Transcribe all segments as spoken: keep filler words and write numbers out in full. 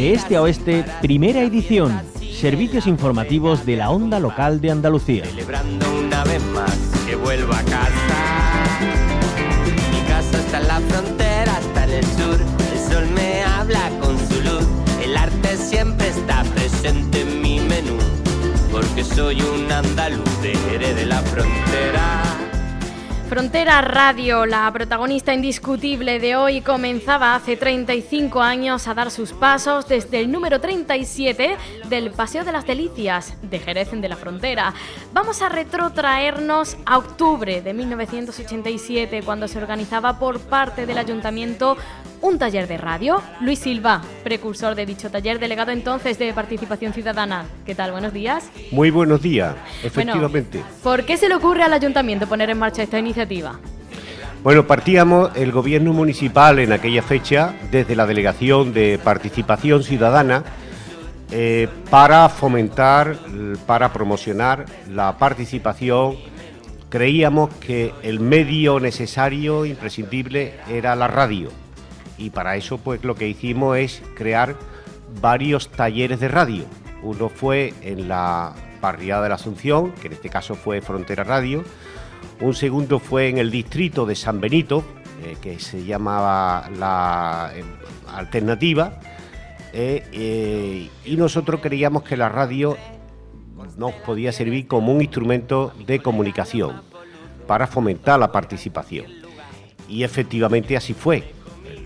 De este a oeste, primera edición. Servicios informativos de la onda local de Andalucía. Celebrando una vez más que vuelvo a casa. Mi casa está en la frontera, está en el sur. El sol me habla con su luz. El arte siempre está presente en mi menú. Porque soy un andaluz de Jerez de la Frontera. Frontera Radio, la protagonista indiscutible de hoy, comenzaba hace treinta y cinco años a dar sus pasos desde el número treinta y siete del Paseo de las Delicias de Jerez de la Frontera. Vamos a retrotraernos a octubre de mil novecientos ochenta y siete, cuando se organizaba por parte del Ayuntamiento un taller de radio. Luis Silva, precursor de dicho taller, delegado entonces de Participación Ciudadana. ¿Qué tal? Buenos días. Muy buenos días, efectivamente. Bueno, ¿por qué se le ocurre al Ayuntamiento poner en marcha esta iniciativa? Bueno, partíamos el gobierno municipal en aquella fecha desde la Delegación de Participación Ciudadana eh, para fomentar, para promocionar la participación. Creíamos que el medio necesario, imprescindible, era la radio. Y para eso, pues, lo que hicimos es crear varios talleres de radio. Uno fue en la barriada de la Asunción, que en este caso fue Frontera Radio. Un segundo fue en el distrito de San Benito, eh, que se llamaba La eh, Alternativa. Eh, eh, y nosotros creíamos que la radio nos podía servir como un instrumento de comunicación para fomentar la participación. Y efectivamente así fue.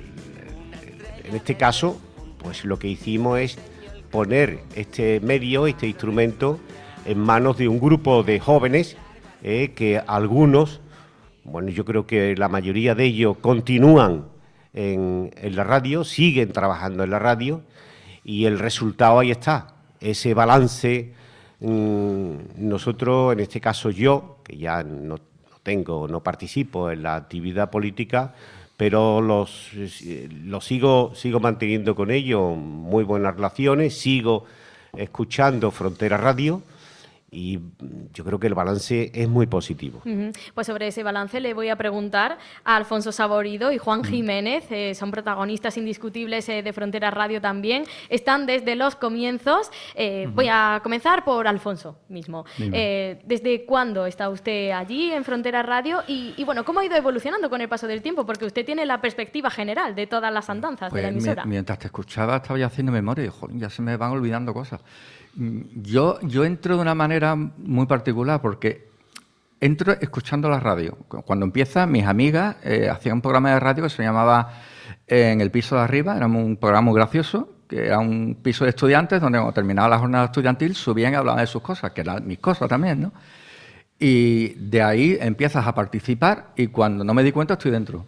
En este caso, pues lo que hicimos es poner este medio, este instrumento, en manos de un grupo de jóvenes eh, que algunos, bueno, yo creo que la mayoría de ellos continúan en, en la radio, siguen trabajando en la radio, y el resultado ahí está, ese balance. Mmm, nosotros, en este caso yo, que ya no, no tengo, no participo en la actividad política, pero los, los sigo, sigo manteniendo con ellos muy buenas relaciones, sigo escuchando Frontera Radio y yo creo que el balance es muy positivo. Uh-huh. Pues sobre ese balance le voy a preguntar a Alfonso Saborido y Juan Jiménez, eh, son protagonistas indiscutibles eh, de Frontera Radio también, están desde los comienzos. Eh, uh-huh. Voy a comenzar por Alfonso mismo. Eh, ¿Desde cuándo está usted allí en Frontera Radio? Y, y bueno, ¿cómo ha ido evolucionando con el paso del tiempo? Porque usted tiene la perspectiva general de todas las andanzas pues de la emisora. Mientras te escuchaba estaba ya haciendo memoria y joder, ya se me van olvidando cosas. Yo, yo entro de una manera muy particular porque entro escuchando la radio. Cuando empieza, mis amigas eh, hacían un programa de radio que se llamaba eh, En el piso de arriba, era un programa muy gracioso, que era un piso de estudiantes donde cuando terminaba la jornada estudiantil subían y hablaban de sus cosas, que eran mis cosas también, ¿no? Y de ahí empiezas a participar y cuando no me di cuenta estoy dentro.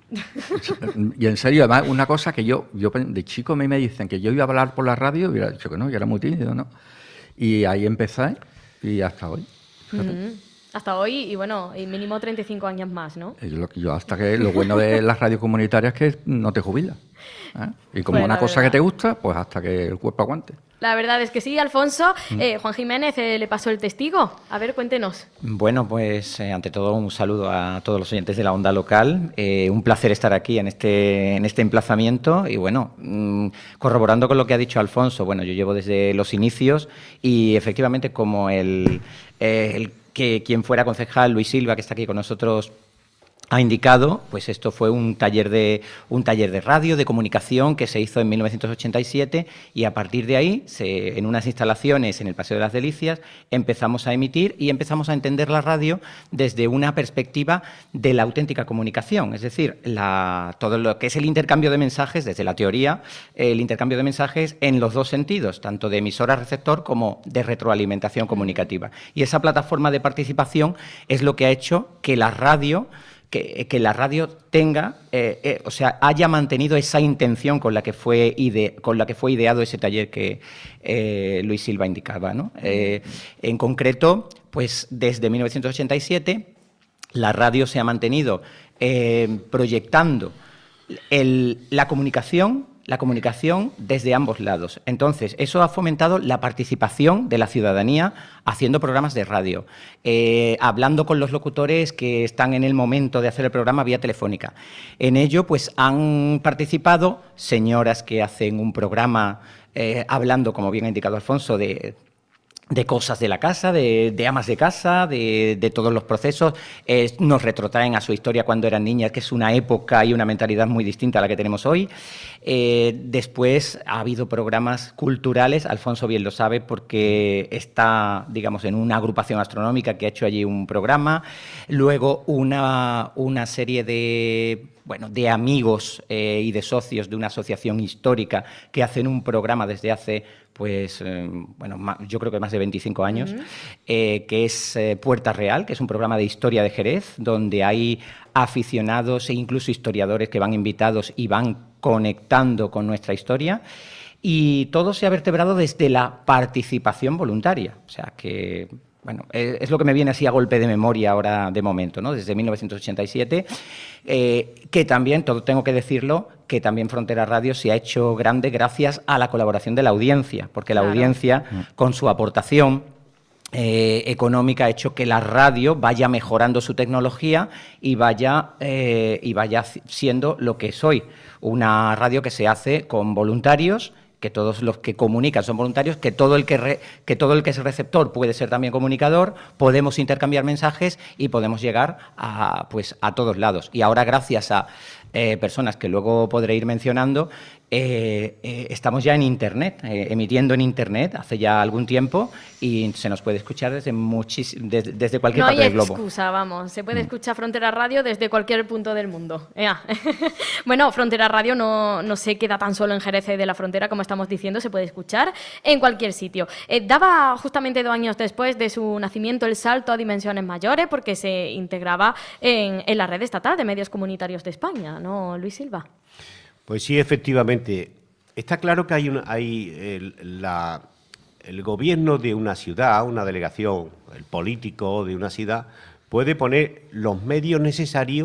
Y en serio, además, una cosa que yo, yo de chico a mí me dicen que yo iba a hablar por la radio y hubiera dicho que no, yo era muy tímido, ¿no? Y ahí empecé y hasta hoy. Uh-huh. Hasta hoy y bueno, y mínimo treinta y cinco años más, ¿no? Y lo, yo hasta que lo bueno de las radios comunitarias es que no te jubilas, ¿eh? Y como pues una cosa verdad. que te gusta, pues hasta que el cuerpo aguante. La verdad es que sí, Alfonso. Eh, Juan Jiménez, eh, le pasó el testigo. A ver, cuéntenos. Bueno, pues eh, ante todo un saludo a todos los oyentes de la onda local. Eh, un placer estar aquí en este, en este emplazamiento y bueno, mmm, corroborando con lo que ha dicho Alfonso, bueno, yo llevo desde los inicios y efectivamente como el, eh, el que quien fuera concejal, Luis Silva, que está aquí con nosotros, ha indicado, pues esto fue un taller de un taller de radio, de comunicación que se hizo en mil novecientos ochenta y siete y a partir de ahí, se, en unas instalaciones en el Paseo de las Delicias, empezamos a emitir y empezamos a entender la radio desde una perspectiva de la auténtica comunicación, es decir, la, todo lo que es el intercambio de mensajes, desde la teoría, el intercambio de mensajes en los dos sentidos, tanto de emisora-receptor como de retroalimentación comunicativa. Y esa plataforma de participación es lo que ha hecho que la radio... Que, que la radio tenga, eh, eh, o sea, haya mantenido esa intención con la que fue, ide, con la que fue ideado ese taller que eh, Luis Silva indicaba, ¿no? Eh, en concreto, pues desde mil novecientos ochenta y siete la radio se ha mantenido eh, proyectando el, la comunicación la comunicación desde ambos lados. Entonces, eso ha fomentado la participación de la ciudadanía haciendo programas de radio, eh, hablando con los locutores que están en el momento de hacer el programa vía telefónica. En ello, pues, han participado señoras que hacen un programa eh, hablando, como bien ha indicado Alfonso, de... de cosas de la casa, de, de amas de casa, de, de todos los procesos. Eh, nos retrotraen a su historia cuando eran niñas, que es una época y una mentalidad muy distinta a la que tenemos hoy. Eh, después ha habido programas culturales, Alfonso bien lo sabe, porque está, digamos, en una agrupación astronómica que ha hecho allí un programa. Luego una, una serie de... bueno, de amigos eh, y de socios de una asociación histórica que hacen un programa desde hace, pues, eh, bueno, más, yo creo que más de veinticinco años, uh-huh. eh, que es eh, Puerta Real, que es un programa de historia de Jerez, donde hay aficionados e incluso historiadores que van invitados y van conectando con nuestra historia. Y todo se ha vertebrado desde la participación voluntaria, o sea que... Bueno, es lo que me viene así a golpe de memoria ahora de momento, ¿no? Desde mil novecientos ochenta y siete, eh, que también, todo tengo que decirlo, que también Frontera Radio se ha hecho grande gracias a la colaboración de la audiencia, porque la claro. audiencia, con su aportación eh, económica, ha hecho que la radio vaya mejorando su tecnología y vaya, eh, y vaya siendo lo que es hoy, una radio que se hace con voluntarios, que todos los que comunican son voluntarios, que todo el que, re, que todo el que es receptor puede ser también comunicador, podemos intercambiar mensajes y podemos llegar a, pues, a todos lados. Y ahora, gracias a eh, personas que luego podré ir mencionando, eh, eh, estamos ya en Internet, eh, emitiendo en Internet hace ya algún tiempo y se nos puede escuchar desde, muchis, desde, desde cualquier parte del globo. No hay excusa, vamos, se puede escuchar Frontera Radio desde cualquier punto del mundo. Yeah. Bueno, Frontera Radio no, no se queda tan solo en Jerez de la Frontera, como estamos diciendo, se puede escuchar en cualquier sitio. Eh, daba justamente dos años después de su nacimiento el salto a dimensiones mayores porque se integraba en, en la red estatal de medios comunitarios de España, ¿no, Luis Silva? Pues sí, efectivamente. Está claro que hay, una, hay el, la, el gobierno de una ciudad, una delegación, el político de una ciudad, puede poner los medios necesarios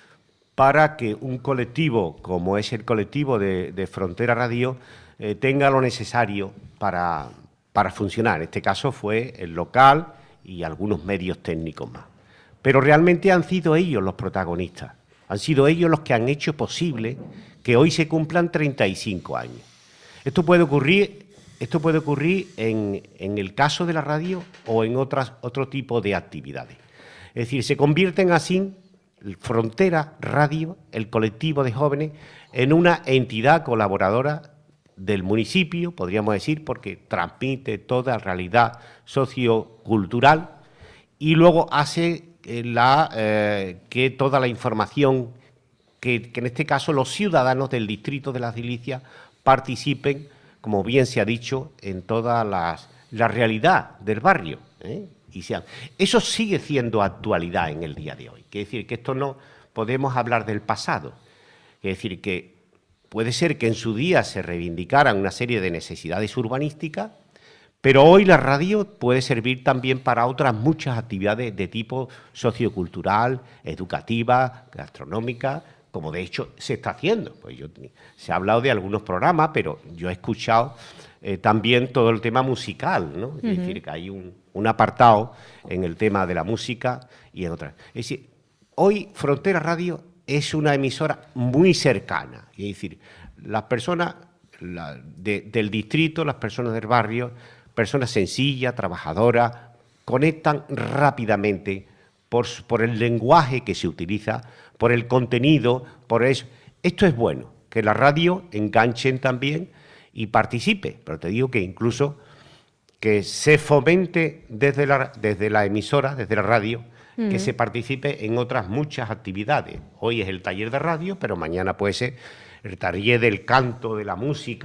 para que un colectivo, como es el colectivo de, de Frontera Radio, eh, tenga lo necesario para, para funcionar. En este caso fue el local y algunos medios técnicos más. Pero realmente han sido ellos los protagonistas, han sido ellos los que han hecho posible que hoy se cumplan treinta y cinco años. Esto puede ocurrir, esto puede ocurrir en, en el caso de la radio o en otras, otro tipo de actividades. Es decir, se convierten así Frontera Radio, el colectivo de jóvenes, en una entidad colaboradora del municipio, podríamos decir, porque transmite toda la realidad sociocultural y luego hace eh, la, eh, que toda la información Que, que en este caso los ciudadanos del distrito de Las Delicias participen, como bien se ha dicho, en toda las, la realidad del barrio. ¿eh? Y sean, eso sigue siendo actualidad en el día de hoy. Quiere decir que esto no podemos hablar del pasado. Es decir, que puede ser que en su día se reivindicaran una serie de necesidades urbanísticas, pero hoy la radio puede servir también para otras muchas actividades de tipo sociocultural, educativa, gastronómica, como de hecho se está haciendo. Pues yo, se ha hablado de algunos programas, pero yo he escuchado eh, también todo el tema musical, ¿no? Es uh-huh. decir, que hay un, un apartado en el tema de la música y en otras. Es decir, hoy Frontera Radio es una emisora muy cercana. Es decir, las personas la, de, del distrito, las personas del barrio, personas sencillas, trabajadoras, conectan rápidamente por, por el lenguaje que se utiliza, por el contenido, por eso. Esto es bueno, que la radio enganchen también y participe, pero te digo que incluso que se fomente desde la, desde la emisora, desde la radio, uh-huh. que se participe en otras muchas actividades. Hoy es el taller de radio, pero mañana puede ser el taller del canto, de la música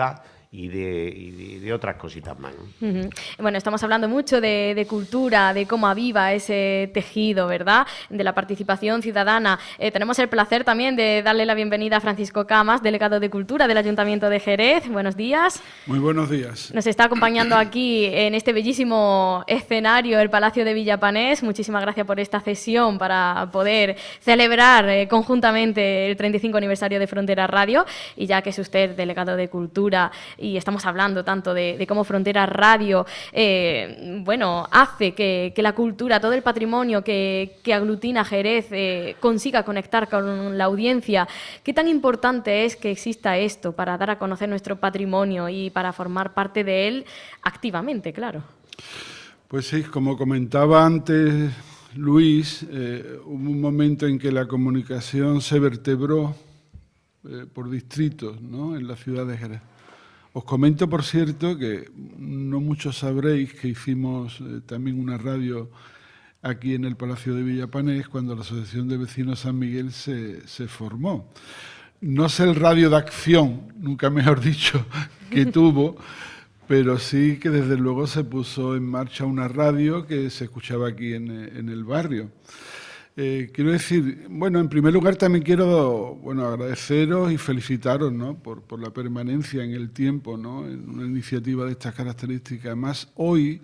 y de, y de, de otras cositas más, ¿no? Uh-huh. Bueno, estamos hablando mucho de, de cultura, de cómo aviva ese tejido, ¿verdad?, de la participación ciudadana. Eh, tenemos el placer también de darle la bienvenida a Francisco Camas, delegado de Cultura del Ayuntamiento de Jerez. Buenos días. Muy buenos días. Nos está acompañando aquí en este bellísimo escenario el Palacio de Villapanés. Muchísimas gracias por esta cesión para poder celebrar eh, conjuntamente el treinta y cinco aniversario de Frontera Radio. Y ya que es usted delegado de Cultura y estamos hablando tanto de, de cómo Frontera Radio eh, bueno, hace que, que la cultura, todo el patrimonio que, que aglutina Jerez eh, consiga conectar con la audiencia, ¿qué tan importante es que exista esto para dar a conocer nuestro patrimonio y para formar parte de él activamente, claro? Pues sí, como comentaba antes Luis, eh, hubo un momento en que la comunicación se vertebró eh, por distritos, ¿no?, en la ciudad de Jerez. Os comento, por cierto, que no muchos sabréis que hicimos eh, también una radio aquí en el Palacio de Villapanés cuando la Asociación de Vecinos San Miguel se, se formó. No sé el radio de acción, nunca mejor dicho, que tuvo, pero sí que desde luego se puso en marcha una radio que se escuchaba aquí en, en el barrio. Eh, quiero decir, bueno, en primer lugar también quiero, bueno, agradeceros y felicitaros, ¿no?, por, por la permanencia en el tiempo, ¿no?, en una iniciativa de estas características. Más hoy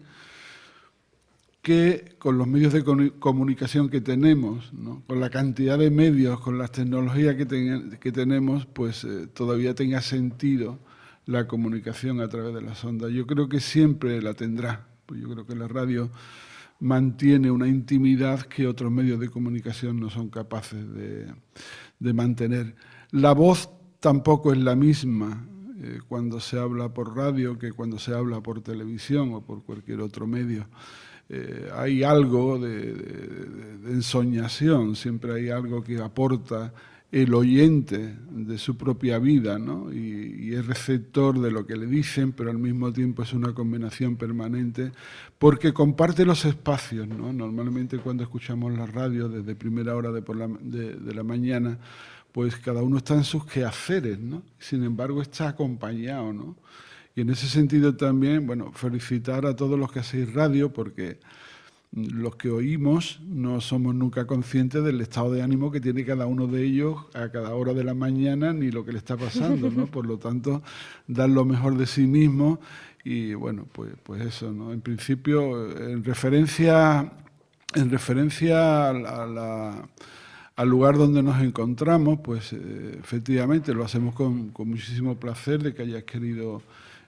que con los medios de comunicación que tenemos, ¿no?, con la cantidad de medios, con las tecnologías que, ten, que tenemos, pues eh, todavía tenga sentido la comunicación a través de las ondas. Yo creo que siempre la tendrá, pues yo creo que la radio mantiene una intimidad que otros medios de comunicación no son capaces de, de mantener. La voz tampoco es la misma eh, cuando se habla por radio que cuando se habla por televisión o por cualquier otro medio. Eh, hay algo de, de, de ensoñación, siempre hay algo que aporta el oyente de su propia vida, ¿no?, y, y es receptor de lo que le dicen, pero al mismo tiempo es una combinación permanente porque comparte los espacios, ¿no? Normalmente cuando escuchamos la radio desde primera hora de, por la, de, de la mañana, pues cada uno está en sus quehaceres, ¿no? Sin embargo está acompañado, ¿no? Y en ese sentido también, bueno, felicitar a todos los que hacéis radio porque los que oímos no somos nunca conscientes del estado de ánimo que tiene cada uno de ellos a cada hora de la mañana ni lo que le está pasando, ¿no? Por lo tanto, dar lo mejor de sí mismo y, bueno, pues, pues eso, ¿no? En principio, en referencia, en referencia a la, a la, al lugar donde nos encontramos, pues eh, efectivamente lo hacemos con, con muchísimo placer de que hayas querido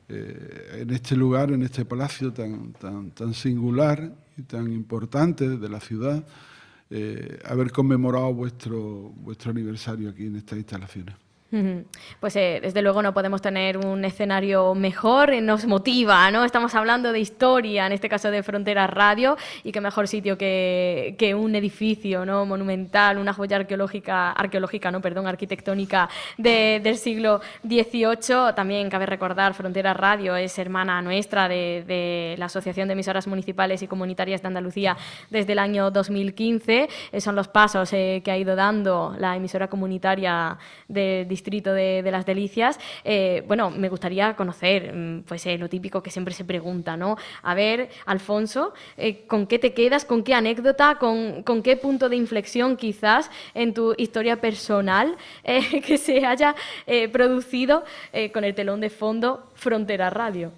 eh, en este lugar, en este palacio tan, tan, tan singular y tan importante de la ciudad, eh, haber conmemorado vuestro, vuestro aniversario aquí en estas instalaciones. Pues eh, desde luego no podemos tener un escenario mejor, nos motiva, ¿no? Estamos hablando de historia, en este caso de Frontera Radio, y qué mejor sitio que, que un edificio, ¿no?, monumental, una joya arqueológica, arqueológica, no, perdón, arquitectónica de, del siglo dieciocho. También cabe recordar, Frontera Radio es hermana nuestra de, de la Asociación de Emisoras Municipales y Comunitarias de Andalucía desde el año dos mil quince. Eh, son los pasos eh, que ha ido dando la emisora comunitaria de distrito de, de Las Delicias. Eh, bueno, me gustaría conocer, pues eh, lo típico que siempre se pregunta, ¿no? A ver, Alfonso, eh, ¿con qué te quedas? ¿Con qué anécdota? ¿Con, con qué punto de inflexión quizás en tu historia personal eh, que se haya eh, producido eh, con el telón de fondo Frontera Radio?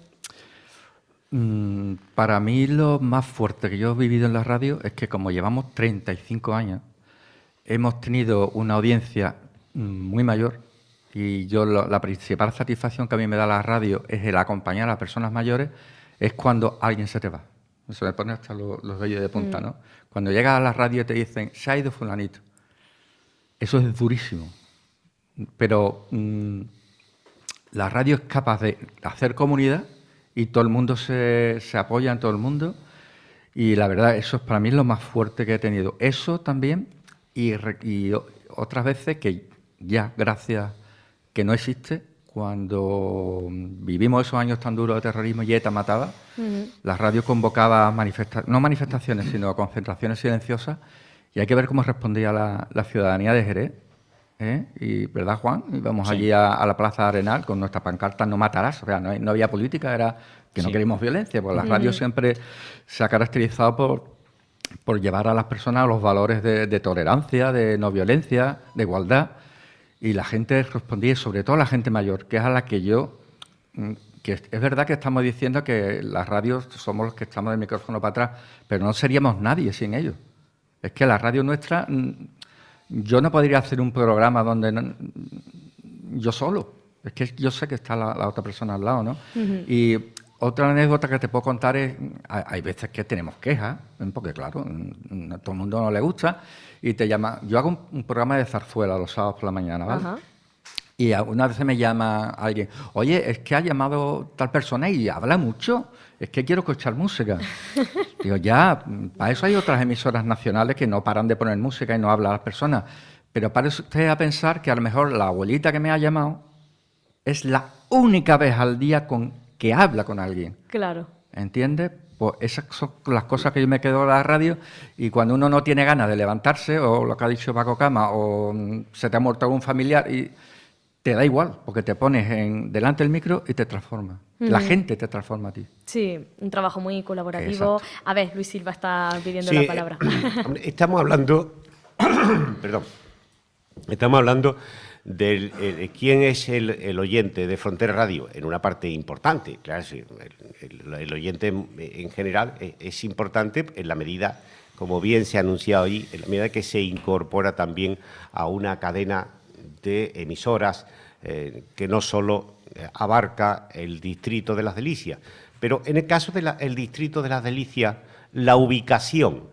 Mm, para mí lo más fuerte que yo he vivido en la radio es que como llevamos treinta y cinco años, hemos tenido una audiencia muy mayor y yo lo, la principal satisfacción que a mí me da la radio es el acompañar a las personas mayores, es cuando alguien se te va. Eso me pone hasta los, los vellos de punta, ¿no? Cuando llegas a la radio y te dicen, se ha ido fulanito. Eso es durísimo. Pero mmm, la radio es capaz de hacer comunidad y todo el mundo se, se apoya en todo el mundo y la verdad, eso es para mí lo más fuerte que he tenido. Eso también y, y otras veces que ya, gracias que no existe, cuando vivimos esos años tan duros de terrorismo y ETA mataba, uh-huh. la radio convocaba manifesta no manifestaciones, sino concentraciones silenciosas, y hay que ver cómo respondía la, la ciudadanía de Jerez ¿eh? Y, ¿verdad, Juan? Íbamos Sí. allí a, a la Plaza Arenal con nuestra pancarta "No matarás", o sea, no, hay- no había política, era que no Sí. queremos violencia, pues la Ujú. radio siempre se ha caracterizado por, por llevar a las personas a los valores de, de tolerancia, de no violencia, de igualdad, y la gente respondía, y sobre todo la gente mayor, que es a la que yo... mm, que es es verdad que estamos diciendo que las radios somos los que estamos del micrófono para atrás, pero no seríamos nadie sin ellos. Es que la radio nuestra, mm, yo no podría hacer un programa donde no- yo solo. Es que yo sé que está la, la otra persona al lado, ¿no? Y otra anécdota que te puedo contar es, hay, hay veces que tenemos quejas, porque claro, mm, a todo el mundo no le gusta, y te llama, yo hago un, un programa de zarzuela los sábados por la mañana, ¿vale? Ajá. Y una vez me llama alguien, oye, es que ha llamado tal persona y habla mucho, es que quiero escuchar música. Digo, ya, para eso hay otras emisoras nacionales que no paran de poner música y no hablan a las personas. Pero para usted a pensar que a lo mejor la abuelita que me ha llamado es la única vez al día con que habla con alguien. Claro. ¿Entiendes? Pues esas son las cosas que yo me quedo en la radio, y cuando uno no tiene ganas de levantarse, o lo que ha dicho Paco Cama, o mm, se te ha muerto algún familiar, y te da igual, porque te pones en, delante del micro y te transforma. La Ujú. gente te transforma a ti. Sí, un trabajo muy colaborativo. Exacto. A ver, Luis Silva está pidiendo Sí, la palabra. eh, estamos hablando, perdón, estamos hablando de quién es el, el oyente de Frontera Radio, en una parte importante. Claro, sí, el, el- el oyente en, en general es, es importante en la medida, como bien se ha anunciado ahí, en la medida que se incorpora también a una cadena de emisoras eh, que no solo eh, abarca el distrito de Las Delicias, pero en el caso del el distrito de Las Delicias, la ubicación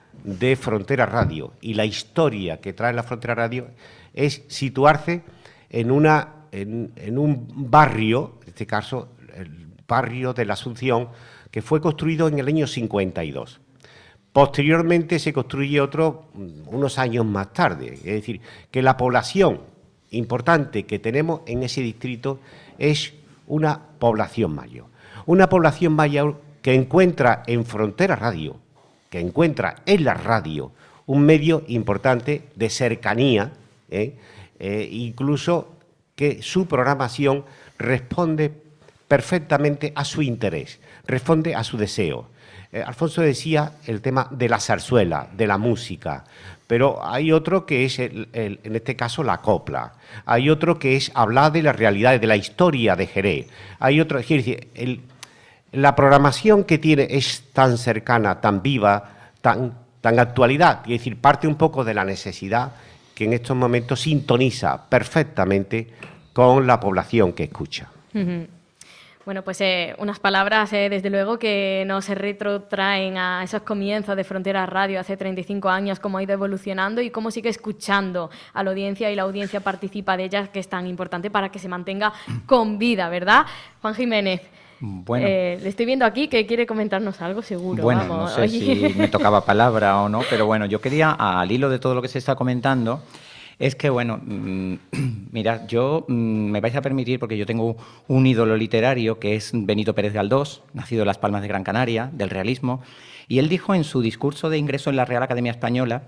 de Frontera Radio y la historia que trae la Frontera Radio es situarse en, una, en, en un barrio, en este caso el barrio de la Asunción, que fue construido en el año cincuenta y dos. Posteriormente se construye otro mm, unos años más tarde. Es decir, que la población importante que tenemos en ese distrito es una población mayor. Una población mayor que encuentra en Frontera Radio, que encuentra en la radio un medio importante de cercanía, ¿eh? Eh, incluso que su programación responde perfectamente a su interés, responde a su deseo. Eh, Alfonso decía el tema de la zarzuela, de la música, pero hay otro que es, el, el, en este caso, la copla. Hay otro que es hablar de la realidad, de la historia de Jerez. Hay otro, es decir, el, la programación que tiene es tan cercana, tan viva, tan, tan actualidad, es decir, parte un poco de la necesidad que en estos momentos sintoniza perfectamente con la población que escucha. Ujú. Bueno, pues eh, unas palabras, eh, desde luego, que nos retrotraen a esos comienzos de Frontera Radio hace treinta y cinco años, cómo ha ido evolucionando y cómo sigue escuchando a la audiencia, y la audiencia participa de ellas, que es tan importante para que se mantenga con vida, ¿verdad? Juan Jiménez, Bueno. eh, le estoy viendo aquí que quiere comentarnos algo, seguro. Bueno, vamos. no sé Oye. si me tocaba palabra o no, pero bueno, yo quería, al hilo de todo lo que se está comentando, es que, bueno, mmm, mirad, yo mmm, me vais a permitir, porque yo tengo un ídolo literario que es Benito Pérez Galdós, nacido en Las Palmas de Gran Canaria, del realismo, y él dijo en su discurso de ingreso en la Real Academia Española,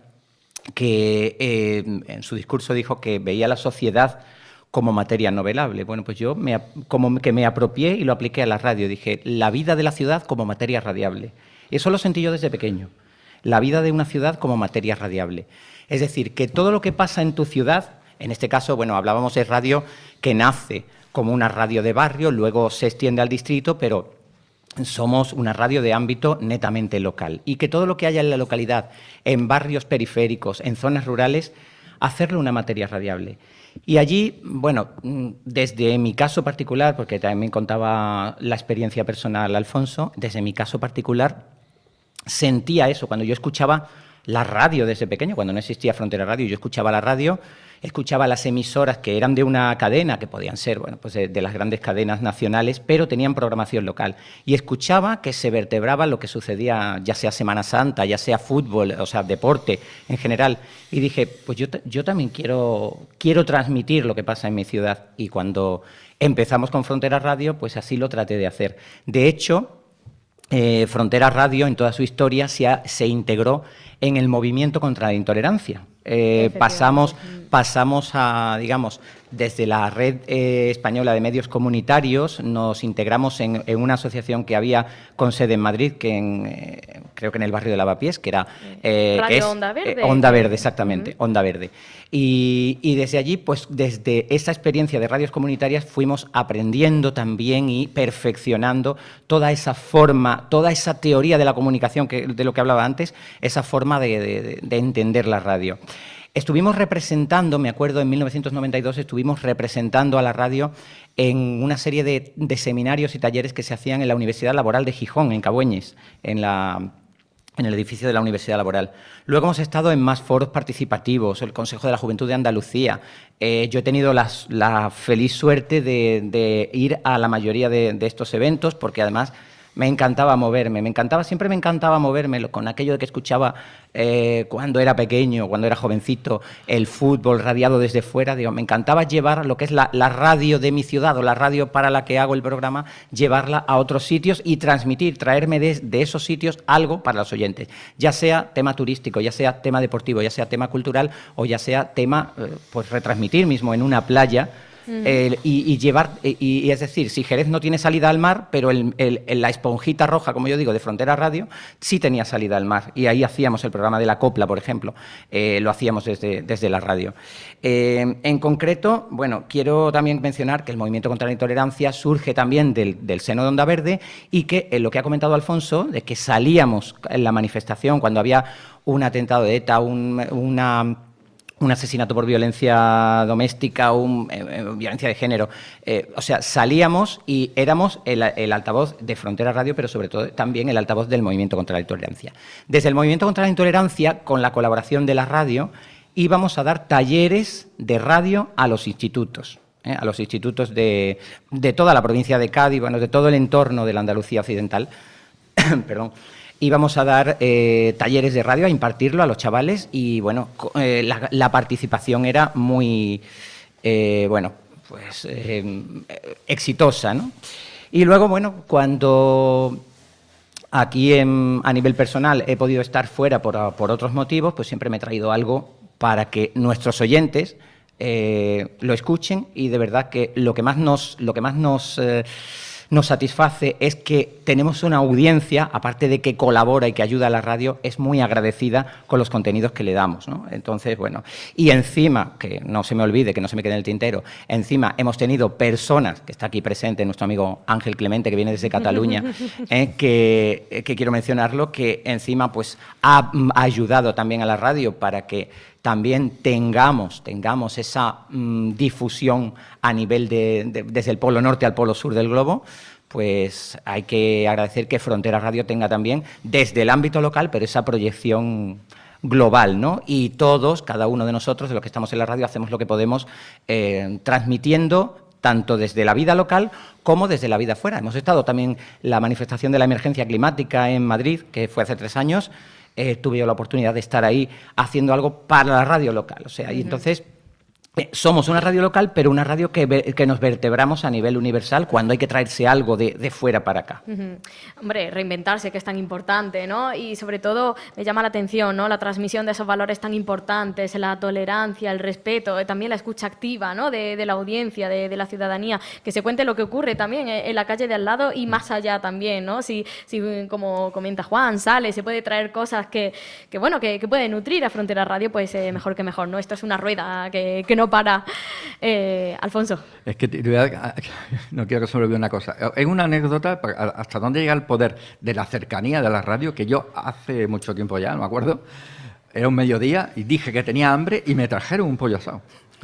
que eh, en su discurso dijo que veía la sociedad como materia novelable. Bueno, pues yo me, como que me apropié y lo apliqué a la radio. Dije, la vida de la ciudad como materia radiable. Eso lo sentí yo desde pequeño. La vida de una ciudad como materia radiable. Es decir, que todo lo que pasa en tu ciudad, en este caso, bueno, hablábamos de radio que nace como una radio de barrio, luego se extiende al distrito, pero somos una radio de ámbito netamente local. Y que todo lo que haya en la localidad, en barrios periféricos, en zonas rurales, hacerlo una materia radiable. Y allí, bueno, desde mi caso particular, porque también contaba la experiencia personal Alfonso, desde mi caso particular sentía eso cuando yo escuchaba la radio desde pequeño, cuando no existía Frontera Radio, yo escuchaba la radio, escuchaba las emisoras que eran de una cadena, que podían ser, bueno, pues de, de las grandes cadenas nacionales, pero tenían programación local. Y escuchaba que se vertebraba lo que sucedía, ya sea Semana Santa, ya sea fútbol, o sea, deporte en general. Y dije, pues yo, yo también quiero, quiero transmitir lo que pasa en mi ciudad. Y cuando empezamos con Frontera Radio, pues así lo traté de hacer. De hecho, Eh, Frontera Radio, en toda su historia, se, ha, se integró en el movimiento contra la intolerancia. Eh, pasamos pasamos a, digamos, desde la Red eh, Española de Medios Comunitarios, nos integramos en, en una asociación que había con sede en Madrid, que en, eh, creo que en el barrio de Lavapiés, que era... Eh, Radio es, Onda Verde. Eh, Onda Verde, exactamente, uh-huh. Onda Verde. Y, y desde allí, pues desde esa experiencia de radios comunitarias fuimos aprendiendo también y perfeccionando toda esa forma, toda esa teoría de la comunicación que, de lo que hablaba antes, esa forma de, de, de entender la radio. Estuvimos representando, me acuerdo, en mil novecientos noventa y dos estuvimos representando a la radio en una serie de, de seminarios y talleres que se hacían en la Universidad Laboral de Gijón, en Cabueñes, en la... en el edificio de la Universidad Laboral. Luego hemos estado en más foros participativos, el Consejo de la Juventud de Andalucía. Eh, yo he tenido las, la feliz suerte de, de ir a la mayoría de, de estos eventos, porque además me encantaba moverme, me encantaba, siempre me encantaba moverme con aquello de que escuchaba eh, cuando era pequeño, cuando era jovencito, el fútbol radiado desde fuera. Digo, me encantaba llevar lo que es la, la radio de mi ciudad o la radio para la que hago el programa, llevarla a otros sitios y transmitir, traerme de, de esos sitios algo para los oyentes, ya sea tema turístico, ya sea tema deportivo, ya sea tema cultural o ya sea tema, eh, pues retransmitir mismo en una playa. Eh, y, y llevar, y, y es decir, si Jerez no tiene salida al mar, pero el, el, el, la esponjita roja, como yo digo, de Frontera Radio, sí tenía salida al mar. Y ahí hacíamos el programa de la copla, por ejemplo, eh, lo hacíamos desde, desde la radio. Eh, en concreto, bueno, quiero también mencionar que el movimiento contra la intolerancia surge también del, del seno de Onda Verde y que eh, lo que ha comentado Alfonso, de que salíamos en la manifestación cuando había un atentado de ETA, un, una... un asesinato por violencia doméstica, un, eh, violencia de género. Eh, o sea, salíamos y éramos el, el altavoz de Frontera Radio, pero sobre todo también el altavoz del Movimiento contra la Intolerancia. Desde el Movimiento contra la Intolerancia, con la colaboración de la radio, íbamos a dar talleres de radio a los institutos, ¿eh? a los institutos de, de toda la provincia de Cádiz, bueno, de todo el entorno de la Andalucía occidental. Perdón. Íbamos a dar eh, talleres de radio, a impartirlo a los chavales y, bueno, eh, la, la participación era muy, eh, bueno, pues eh, exitosa, ¿no? Y luego, bueno, cuando aquí en, a nivel personal he podido estar fuera por, por otros motivos, pues siempre me he traído algo para que nuestros oyentes eh, lo escuchen y de verdad que lo que más nos... Lo que más nos eh, nos satisface es que tenemos una audiencia, aparte de que colabora y que ayuda a la radio, es muy agradecida con los contenidos que le damos, ¿no? Entonces, bueno, y encima, que no se me olvide, que no se me quede en el tintero, encima hemos tenido personas, que está aquí presente nuestro amigo Ángel Clemente, que viene desde Cataluña, eh, que, que quiero mencionarlo, que encima pues ha, ha ayudado también a la radio para que también tengamos, tengamos esa mmm, difusión a nivel de, de, desde el polo norte al polo sur del globo, pues hay que agradecer que Frontera Radio tenga también, desde el ámbito local, pero esa proyección global, ¿no? Y todos, cada uno de nosotros, de los que estamos en la radio, hacemos lo que podemos eh, transmitiendo tanto desde la vida local como desde la vida fuera. Hemos estado también en la manifestación de la emergencia climática en Madrid, que fue hace tres años. Eh, tuve yo la oportunidad de estar ahí haciendo algo para la radio local. O sea, uh-huh. y entonces eh, somos una radio local, pero una radio que, que nos vertebramos a nivel universal cuando hay que traerse algo de, de fuera para acá. Uh-huh. Hombre, reinventarse, que es tan importante, ¿no? Y sobre todo me llama la atención, ¿no? La transmisión de esos valores tan importantes, la tolerancia, el respeto, también la escucha activa, ¿no? De, de la audiencia, de, de la ciudadanía, que se cuente lo que ocurre también en la calle de al lado y más allá también, ¿no? Si, si como comenta Juan, sale, se puede traer cosas que, que bueno, que, que pueden nutrir a Frontera Radio, pues eh, mejor que mejor, ¿no? Esto es una rueda que, que no para. Eh, Alfonso. Es que te, no quiero que se me olvide una cosa. Es una anécdota hasta dónde llega el poder de la cercanía de la radio, que yo hace mucho tiempo ya, no me acuerdo, era un mediodía y dije que tenía hambre y me trajeron un pollo asado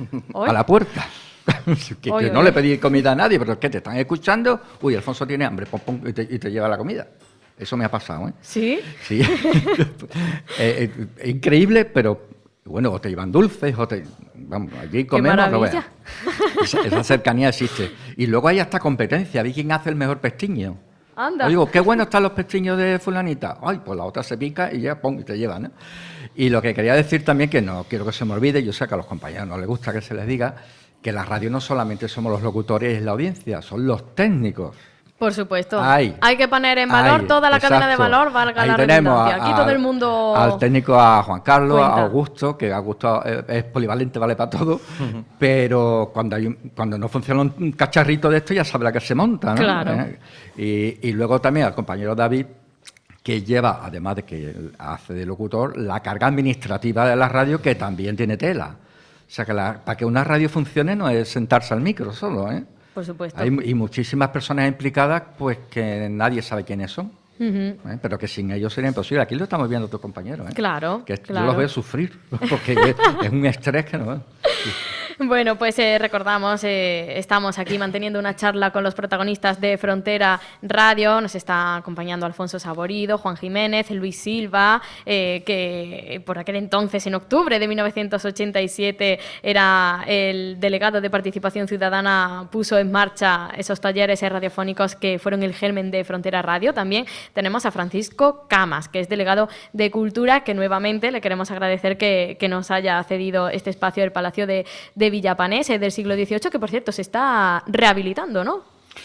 a la puerta. que, oye, que no oye. le pedí comida a nadie, pero es que te están escuchando, uy, Alfonso tiene hambre, pum, pum, y, te, y te lleva la comida. Eso me ha pasado, ¿eh? ¿Sí? Sí. eh, eh, increíble, pero bueno, o te llevan dulces, o te... Vamos, allí comemos, no veas. Esa, esa cercanía existe. Y luego hay hasta competencia, vi quién hace el mejor pestiño. Anda. O digo, qué bueno están los pestiños de fulanita. Ay, pues la otra se pica y ya, pum, y te llevan, ¿no? Y lo que quería decir también, que no quiero que se me olvide, yo sé que a los compañeros no les gusta que se les diga, que la radio no solamente somos los locutores y la audiencia, son los técnicos. Por supuesto. Ahí. Hay que poner en valor Ahí, toda la exacto. cadena de valor, valga Ahí la tenemos redundancia. Aquí a- todo el mundo... Al técnico, a Juan Carlos, cuenta. a Augusto, que Augusto es, es polivalente, vale para todo, uh-huh. pero cuando hay un- cuando no funciona un cacharrito de esto ya sabe la que se monta, ¿no? Claro. ¿Eh? Y, y luego también al compañero David, que lleva, además de que hace de locutor, la carga administrativa de la radio, que también tiene tela. O sea, que la, para que una radio funcione no es sentarse al micro solo, ¿eh? Por supuesto. Hay y muchísimas personas implicadas, pues que nadie sabe quiénes son, Uh-huh. ¿eh? Pero que sin ellos sería imposible. Aquí lo estamos viendo tus compañeros, ¿eh? Claro, que claro. yo los veo sufrir, porque es, es un estrés que no. Bueno, pues eh, recordamos, eh, estamos aquí manteniendo una charla con los protagonistas de Frontera Radio. Nos está acompañando Alfonso Saborido, Juan Jiménez, Luis Silva, eh, que por aquel entonces, en octubre de mil novecientos ochenta y siete, era el delegado de Participación Ciudadana, puso en marcha esos talleres radiofónicos que fueron el germen de Frontera Radio. También tenemos a Francisco Camas, que es delegado de Cultura, que nuevamente le queremos agradecer que, que nos haya cedido este espacio del Palacio de, de Villapanés, eh, del siglo dieciocho, que por cierto se está rehabilitando, ¿no?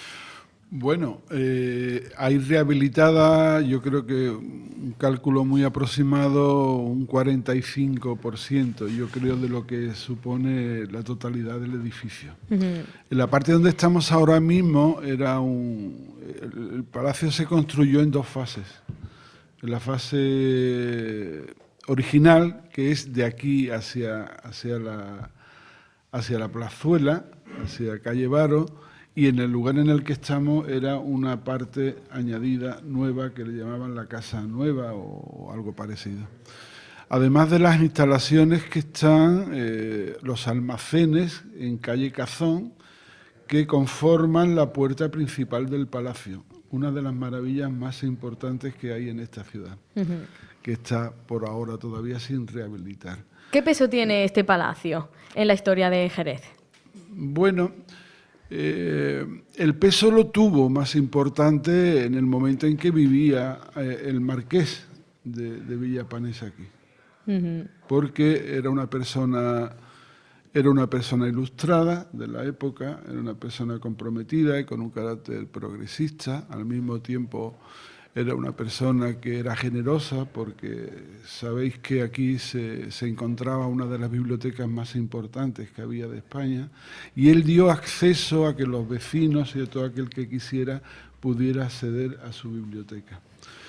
Bueno, eh, hay rehabilitada, yo creo que un cálculo muy aproximado, un cuarenta y cinco por ciento, yo creo, de lo que supone la totalidad del edificio. Uh-huh. En la parte donde estamos ahora mismo, era un, el, el palacio se construyó en dos fases. En la fase original, que es de aquí hacia, hacia la... hacia la plazuela, hacia calle Varo, y en el lugar en el que estamos era una parte añadida nueva que le llamaban la Casa Nueva o, o algo parecido. Además de las instalaciones que están, eh, los almacenes en calle Cazón, que conforman la puerta principal del palacio, una de las maravillas más importantes que hay en esta ciudad, uh-huh. que está por ahora todavía sin rehabilitar. ¿Qué peso tiene este palacio en la historia de Jerez? Bueno, eh, el peso lo tuvo más importante en el momento en que vivía eh, el marqués de, de Villapanés aquí, uh-huh. porque era una persona, era una persona ilustrada de la época, era una persona comprometida y con un carácter progresista, al mismo tiempo. Era una persona que era generosa, porque sabéis que aquí se, se encontraba una de las bibliotecas más importantes que había de España, y él dio acceso a que los vecinos y a todo aquel que quisiera pudiera acceder a su biblioteca.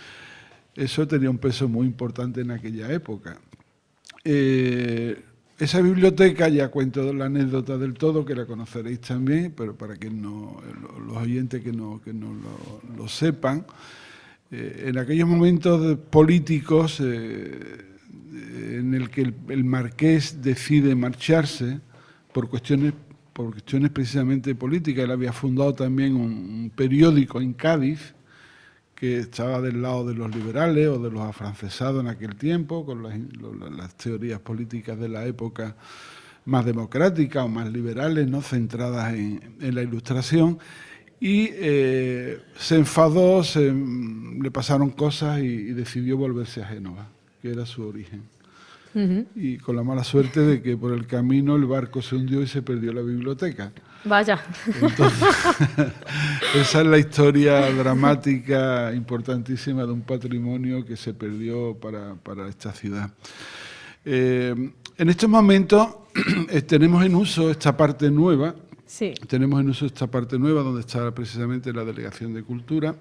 Eso tenía un peso muy importante en aquella época. Eh, esa biblioteca, ya cuento la anécdota del todo, que la conoceréis también, pero para que no, los oyentes que no, que no lo, lo sepan, Eh, en aquellos momentos políticos eh, en el que el, el marqués decide marcharse por cuestiones, por cuestiones precisamente políticas, él había fundado también un, un periódico en Cádiz que estaba del lado de los liberales o de los afrancesados en aquel tiempo, con las, las teorías políticas de la época más democráticas o más liberales, ¿no?, centradas en, en la Ilustración. Y eh, se enfadó, se, le pasaron cosas y, y decidió volverse a Génova, que era su origen. Uh-huh. Y con la mala suerte de que por el camino el barco se hundió y se perdió la biblioteca. Vaya. Entonces, esa es la historia dramática importantísima de un patrimonio que se perdió para, para esta ciudad. Eh, en estos momentos tenemos en uso esta parte nueva. Sí. Tenemos en uso esta parte nueva donde está precisamente la Delegación de Cultura,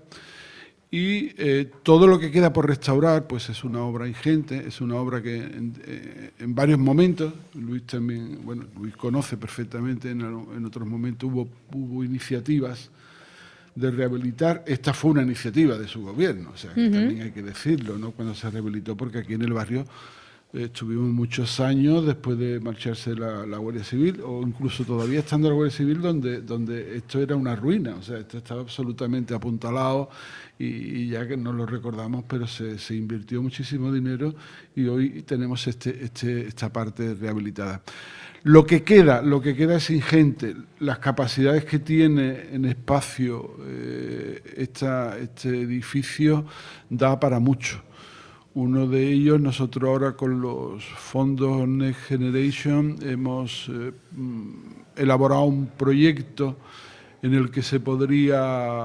y eh, todo lo que queda por restaurar pues es una obra ingente, es una obra que en, eh, en varios momentos, Luis también, bueno, Luis conoce perfectamente, en, en otros momentos hubo, hubo iniciativas de rehabilitar. Esta fue una iniciativa de su gobierno, o sea, que uh-huh. también hay que decirlo, ¿no?, cuando se rehabilitó, porque aquí en el barrio estuvimos muchos años después de marcharse la, la Guardia Civil, o incluso todavía estando la Guardia Civil, donde, donde esto era una ruina, o sea, esto estaba absolutamente apuntalado y, y ya que no lo recordamos, pero se, se invirtió muchísimo dinero y hoy tenemos este, este, esta parte rehabilitada. Lo que queda, lo que queda es ingente. Las capacidades que tiene en espacio eh, esta, este edificio da para mucho. Uno de ellos, nosotros ahora con los fondos Next Generation hemos eh, elaborado un proyecto en el que se podría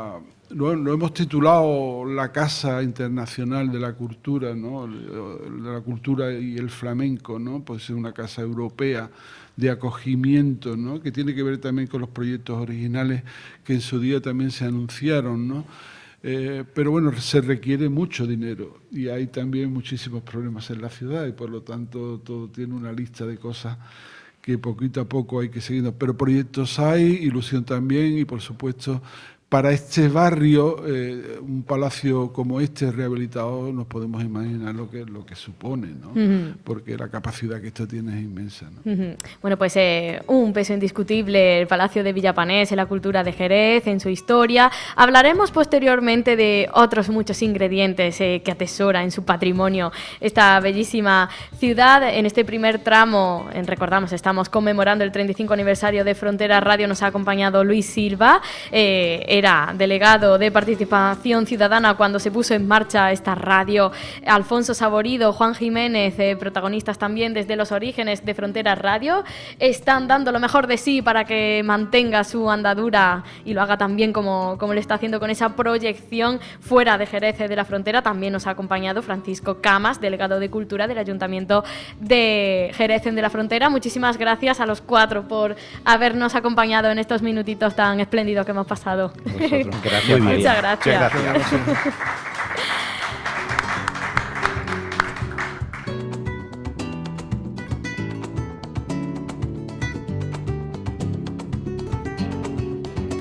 lo, lo hemos titulado la Casa Internacional de la Cultura, ¿no? De la cultura y el flamenco, ¿no? Pues es una casa europea de acogimiento, ¿no? Que tiene que ver también con los proyectos originales que en su día también se anunciaron, ¿no? Eh, pero bueno, se requiere mucho dinero y hay también muchísimos problemas en la ciudad y por lo tanto todo tiene una lista de cosas que poquito a poco hay que seguir. Pero proyectos hay, ilusión también y por supuesto para este barrio, eh, un palacio como este rehabilitado, nos podemos imaginar lo que, lo que supone, ¿no? Uh-huh. Porque la capacidad que esto tiene es inmensa, ¿no? Uh-huh. Bueno, pues eh, un peso indiscutible el Palacio de Villapanés en la cultura de Jerez, en su historia. Hablaremos posteriormente de otros muchos ingredientes eh, que atesora en su patrimonio esta bellísima ciudad. En este primer tramo, en, recordamos, estamos conmemorando el treinta y cinco aniversario de Frontera Radio, nos ha acompañado Luis Silva, eh, era delegado de Participación Ciudadana cuando se puso en marcha esta radio. Alfonso Saborido, Juan Jiménez, eh, protagonistas también desde los orígenes de Frontera Radio, están dando lo mejor de sí para que mantenga su andadura y lo haga también como, como le está haciendo con esa proyección fuera de Jerez de la Frontera. También nos ha acompañado Francisco Camas, delegado de Cultura del Ayuntamiento de Jerez de la Frontera. Muchísimas gracias a los cuatro por habernos acompañado en estos minutitos tan espléndidos que hemos pasado. Gracias, María. Muchas gracias. Muchas gracias.